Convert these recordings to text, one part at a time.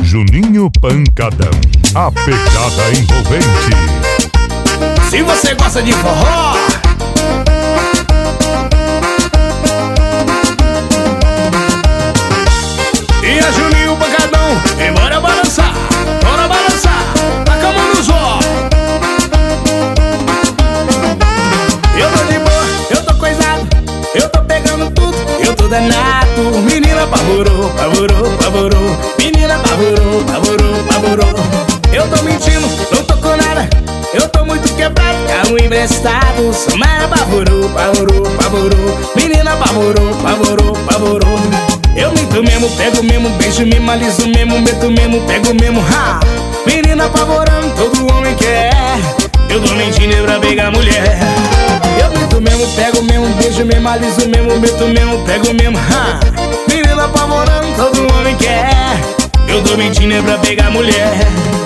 Juninho Pancadão, a pegada envolvente. Se você gosta de forró, e a Juninho Pancadão, bora balançar, taca a mão no zó. Eu tô de boa, eu tô coisado, eu tô pegando tudo, eu tô danado. Menina apavorou, apavorou, menina apavorou, apavorou. Eu tô mentindo, não tô com nada, eu tô muito quebrado, carro emprestado. Samara apavorou, menina apavorou. Eu minto mesmo, pego mesmo, beijo mesmo, aliso mesmo, meto mesmo, pego mesmo, ha! Menina apavorando, todo homem quer. Eu tô mentindo pra pegar mulher. Eu minto mesmo, pego mesmo, beijo mesmo, aliso mesmo, meto mesmo, pego mesmo, ha! Menina apavorando, todo homem quer. Eu tô mentindo pra pegar mulher.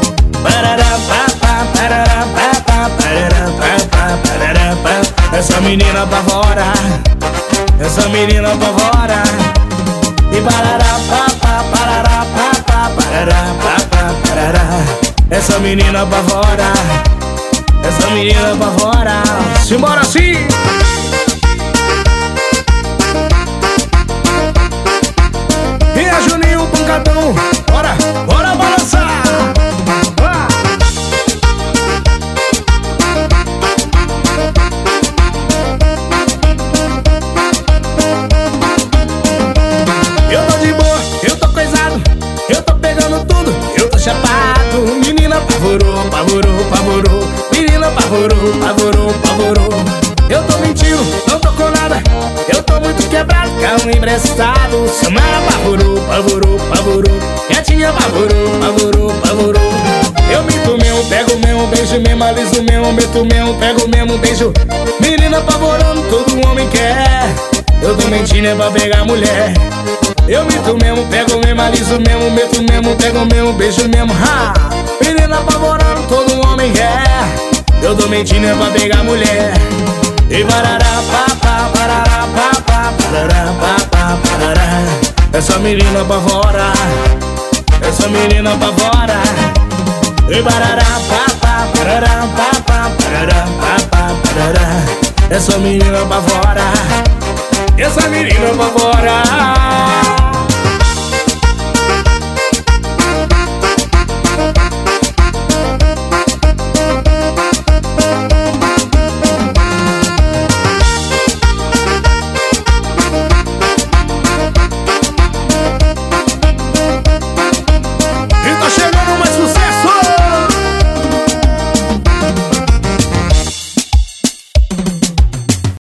Essa menina apavora, essa menina apavora. E essa menina apavora, essa menina apavora. Simbora assim! E a Juninho Pancadão, bora balançar! Eu tô de boa, eu tô coisado, eu tô pegando tudo, eu tô chapado. Menina apavorou, menina apavorou. Eu tô mentindo, não tô com nada, eu tô muito quebrado, carro emprestado. Samara apavorou, gatinha apavorou. Eu minto mesmo, pego mesmo, beijo mesmo, aliso mesmo, meto mesmo, pego mesmo, beijo. Menina apavorando, todo homem quer. Eu tô mentindo pra pegar mulher. Eu minto mesmo, pego mesmo, aliso mesmo, meto mesmo, pego mesmo, beijo mesmo, ha! Menina apavorando, todo homem quer. Eu tô mentindo pra pegar mulher. E essa menina apavora, essa menina apavora. E essa menina apavora, essa menina apavora.